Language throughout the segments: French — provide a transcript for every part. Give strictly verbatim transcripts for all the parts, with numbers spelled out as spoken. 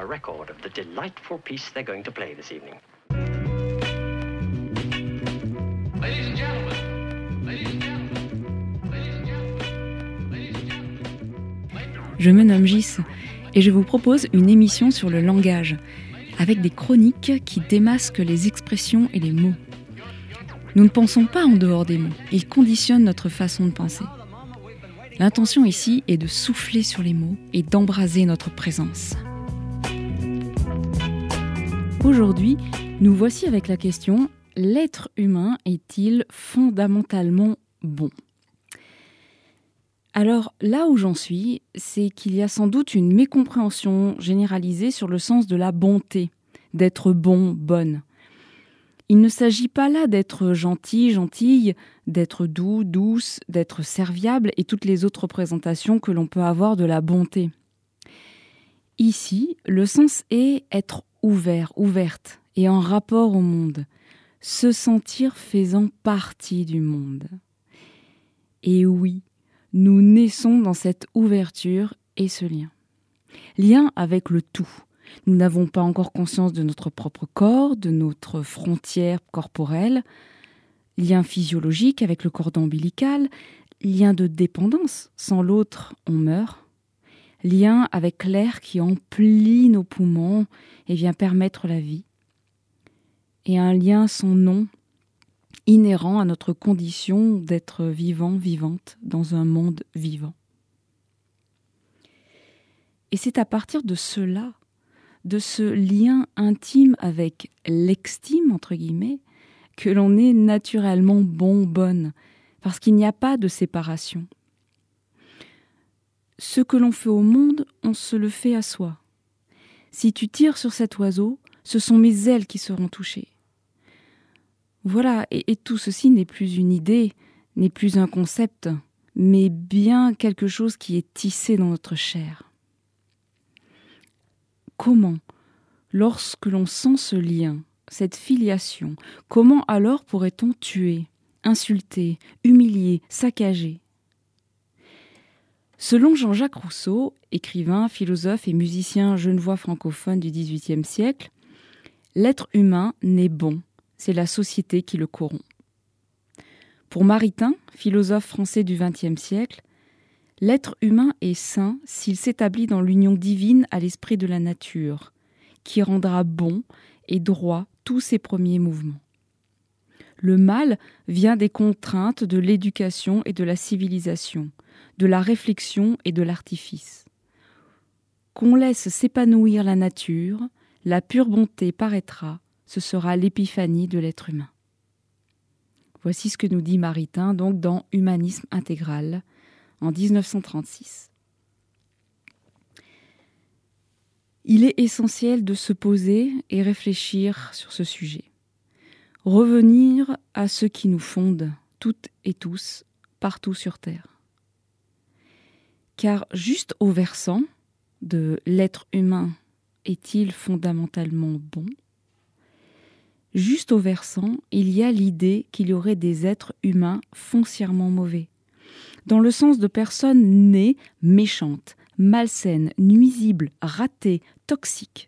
a record of the delightful piece they're going to play this evening. Ladies and gentlemen, ladies and gentlemen, ladies and gentlemen, ladies and gentlemen. Je me nomme Gis et je vous propose une émission sur le langage, avec des chroniques qui démasquent les expressions et les mots. Nous ne pensons pas en dehors des mots, ils conditionnent notre façon de penser. L'intention ici est de souffler sur les mots et d'embraser notre présence. Aujourd'hui, nous voici avec la question « L'être humain est-il fondamentalement bon ?» Alors là où j'en suis, c'est qu'il y a sans doute une mécompréhension généralisée sur le sens de la bonté, d'être bon, bonne. Il ne s'agit pas là d'être gentil, gentille, d'être doux, douce, d'être serviable et toutes les autres représentations que l'on peut avoir de la bonté. Ici, le sens est être ouvert, ouverte et en rapport au monde, se sentir faisant partie du monde. Et oui, nous naissons dans cette ouverture et ce lien. Lien avec le tout. Nous n'avons pas encore conscience de notre propre corps, de notre frontière corporelle. Lien physiologique avec le cordon ombilical. Lien de dépendance. Sans l'autre, on meurt. Lien avec l'air qui emplit nos poumons et vient permettre la vie. Et un lien sans nom, inhérent à notre condition d'être vivant, vivante, dans un monde vivant. Et c'est à partir de cela, de ce lien intime avec l'extime, entre guillemets, que l'on est naturellement bon, bonne, parce qu'il n'y a pas de séparation. Ce que l'on fait au monde, on se le fait à soi. Si tu tires sur cet oiseau, ce sont mes ailes qui seront touchées. Voilà, et, et tout ceci n'est plus une idée, n'est plus un concept, mais bien quelque chose qui est tissé dans notre chair. Comment, lorsque l'on sent ce lien, cette filiation, comment alors pourrait-on tuer, insulter, humilier, saccager ? Selon Jean-Jacques Rousseau, écrivain, philosophe et musicien genevois francophone du dix-huitième siècle, l'être humain n'est bon. C'est la société qui le corrompt. Pour Maritain, philosophe français du vingtième siècle, l'être humain est saint s'il s'établit dans l'union divine à l'esprit de la nature, qui rendra bon et droit tous ses premiers mouvements. Le mal vient des contraintes de l'éducation et de la civilisation, de la réflexion et de l'artifice. Qu'on laisse s'épanouir la nature, la pure bonté paraîtra, ce sera l'épiphanie de l'être humain. Voici ce que nous dit Maritain donc dans Humanisme intégral en dix-neuf cent trente-six. Il est essentiel de se poser et réfléchir sur ce sujet. Revenir à ce qui nous fonde, toutes et tous, partout sur Terre. Car juste au versant de l'être humain est-il fondamentalement bon ? Juste au versant, il y a l'idée qu'il y aurait des êtres humains foncièrement mauvais, dans le sens de personnes nées méchantes, malsaines, nuisibles, ratées, toxiques.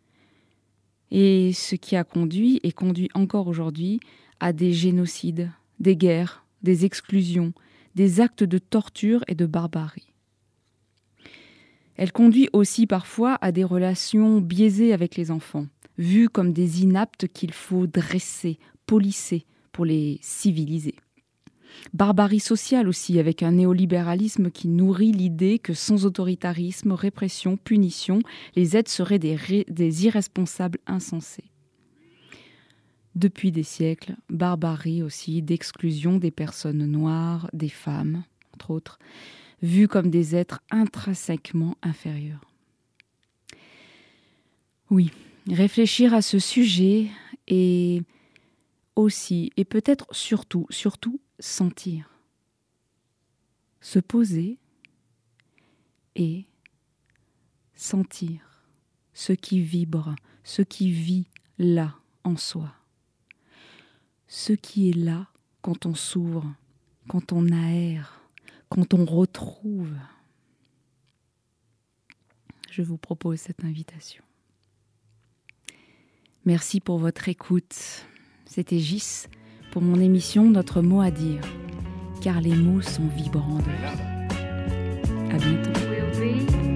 Et ce qui a conduit, et conduit encore aujourd'hui, à des génocides, des guerres, des exclusions, des actes de torture et de barbarie. Elle conduit aussi parfois à des relations biaisées avec les enfants, vus comme des inaptes qu'il faut dresser, polisser pour les civiliser. Barbarie sociale aussi, avec un néolibéralisme qui nourrit l'idée que sans autoritarisme, répression, punition, les êtres seraient des, ré- des irresponsables insensés. Depuis des siècles, barbarie aussi d'exclusion des personnes noires, des femmes, entre autres, vues comme des êtres intrinsèquement inférieurs. Oui, réfléchir à ce sujet et aussi, et peut-être surtout, surtout, sentir. Se poser et sentir ce qui vibre, ce qui vit là en soi. Ce qui est là quand on s'ouvre, quand on aère, quand on retrouve. Je vous propose cette invitation. Merci pour votre écoute. C'était Gis pour mon émission Notre mot à dire, car les mots sont vibrants de vie. À bientôt.